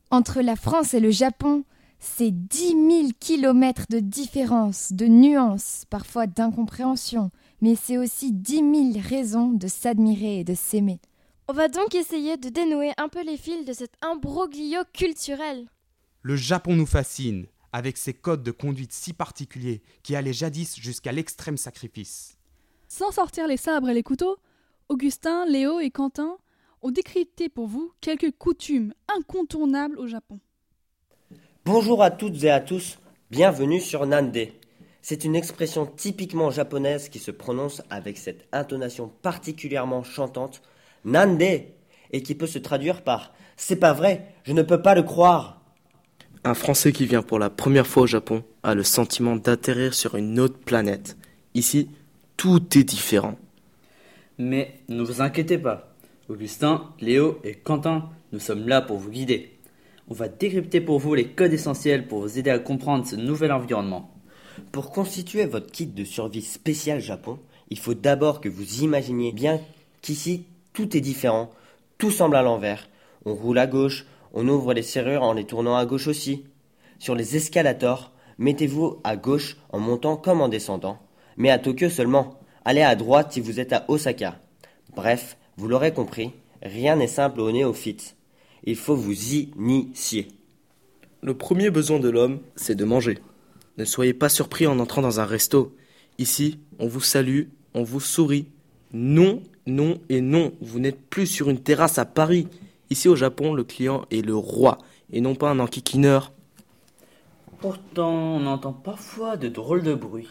Entre la France et le Japon, c'est 10 000 kilomètres de différence, de nuances, parfois d'incompréhension, mais c'est aussi 10 000 raisons de s'admirer et de s'aimer. On va donc essayer de dénouer un peu les fils de cet imbroglio culturel. Le Japon nous fascine, avec ses codes de conduite si particuliers qui allaient jadis jusqu'à l'extrême sacrifice. Sans sortir les sabres et les couteaux, Augustin, Léo et Quentin ont décrypté pour vous quelques coutumes incontournables au Japon. Bonjour à toutes et à tous, bienvenue sur Nande. C'est une expression typiquement japonaise qui se prononce avec cette intonation particulièrement chantante, Nande, et qui peut se traduire par « c'est pas vrai, je ne peux pas le croire ». Un Français qui vient pour la première fois au Japon a le sentiment d'atterrir sur une autre planète. Ici, tout est différent. Mais ne vous inquiétez pas, Augustin, Léo et Quentin, nous sommes là pour vous guider. On va décrypter pour vous les codes essentiels pour vous aider à comprendre ce nouvel environnement. Pour constituer votre kit de survie spécial Japon, il faut d'abord que vous imaginiez bien qu'ici, tout est différent, tout semble à l'envers. On roule à gauche, on ouvre les serrures en les tournant à gauche aussi. Sur les escalators, mettez-vous à gauche en montant comme en descendant, mais à Tokyo seulement. Allez à droite si vous êtes à Osaka. Bref, vous l'aurez compris, rien n'est simple aux néophytes. Il faut vous initier. Le premier besoin de l'homme, c'est de manger. Ne soyez pas surpris en entrant dans un resto. Ici, on vous salue, on vous sourit. Non, non et non, vous n'êtes plus sur une terrasse à Paris. Ici au Japon, le client est le roi et non pas un enquiquineur. Pourtant, on entend parfois de drôles de bruits.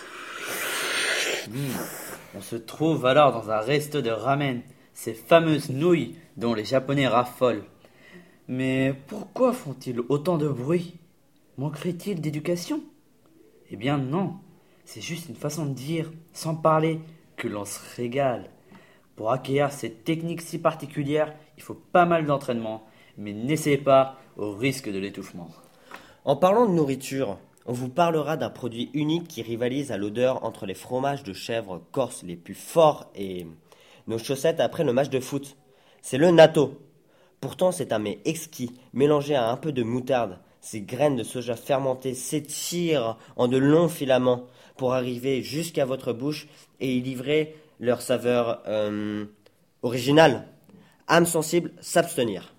On se trouve alors dans un resto de ramen, ces fameuses nouilles dont les Japonais raffolent. Mais pourquoi font-ils autant de bruit? Manquerait-il d'éducation? Eh bien non, c'est juste une façon de dire, sans parler, que l'on se régale. Pour acquérir cette technique si particulière, il faut pas mal d'entraînement, mais n'essayez pas au risque de l'étouffement. En parlant de nourriture, on vous parlera d'un produit unique qui rivalise à l'odeur entre les fromages de chèvre corse les plus forts et nos chaussettes après le match de foot. C'est le natto. Pourtant, c'est un mets exquis, mélangé à un peu de moutarde. Ces graines de soja fermentées s'étirent en de longs filaments pour arriver jusqu'à votre bouche et y livrer leur saveur originale. Âme sensible, s'abstenir.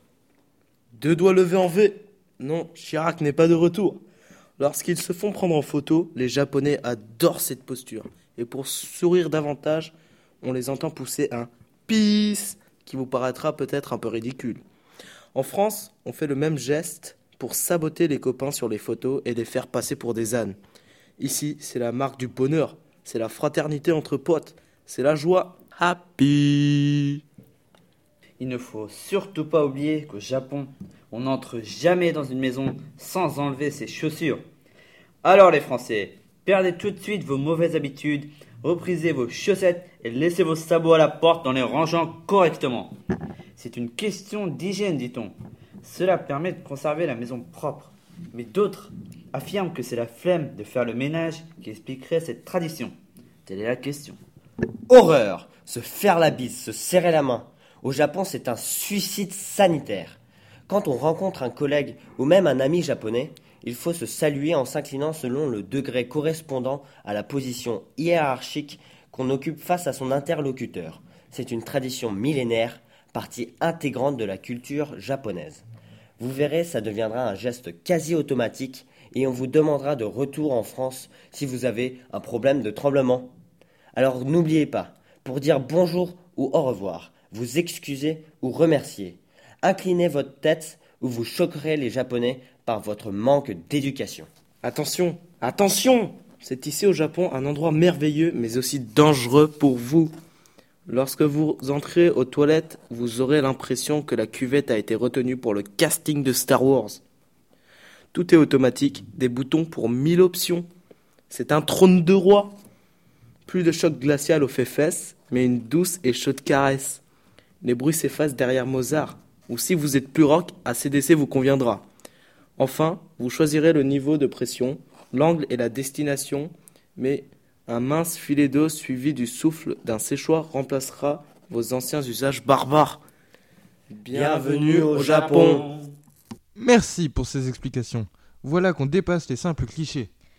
2 doigts levés en V. Non, Chirac n'est pas de retour. Lorsqu'ils se font prendre en photo, les Japonais adorent cette posture. Et pour sourire davantage, on les entend pousser un « peace » qui vous paraîtra peut-être un peu ridicule. En France, on fait le même geste pour saboter les copains sur les photos et les faire passer pour des ânes. Ici, c'est la marque du bonheur, c'est la fraternité entre potes, c'est la joie. Happy. Il ne faut surtout pas oublier qu'au Japon, on n'entre jamais dans une maison sans enlever ses chaussures. Alors les Français, perdez tout de suite vos mauvaises habitudes, reprisez vos chaussettes et laissez vos sabots à la porte en les rangeant correctement. C'est une question d'hygiène, dit-on. Cela permet de conserver la maison propre. Mais d'autres affirment que c'est la flemme de faire le ménage qui expliquerait cette tradition. Telle est la question. Horreur! Se faire la bise, se serrer la main. Au Japon, c'est un suicide sanitaire. Quand on rencontre un collègue ou même un ami japonais, il faut se saluer en s'inclinant selon le degré correspondant à la position hiérarchique qu'on occupe face à son interlocuteur. C'est une tradition millénaire, partie intégrante de la culture japonaise. Vous verrez, ça deviendra un geste quasi automatique et on vous demandera de retour en France si vous avez un problème de tremblement. Alors n'oubliez pas, pour dire bonjour ou au revoir, vous excusez ou remercier. Inclinez votre tête ou vous choquerez les Japonais par votre manque d'éducation. Attention, attention! C'est ici au Japon un endroit merveilleux mais aussi dangereux pour vous. Lorsque vous entrez aux toilettes, vous aurez l'impression que la cuvette a été retenue pour le casting de Star Wars. Tout est automatique, des boutons pour 1000 options. C'est un trône de roi. Plus de choc glacial aux fesses, mais une douce et chaude caresse. Les bruits s'effacent derrière Mozart, ou si vous êtes plus rock, AC/DC vous conviendra. Enfin, vous choisirez le niveau de pression, l'angle et la destination, mais un mince filet d'eau suivi du souffle d'un séchoir remplacera vos anciens usages barbares. Bienvenue au Japon. Merci pour ces explications. Voilà qu'on dépasse les simples clichés.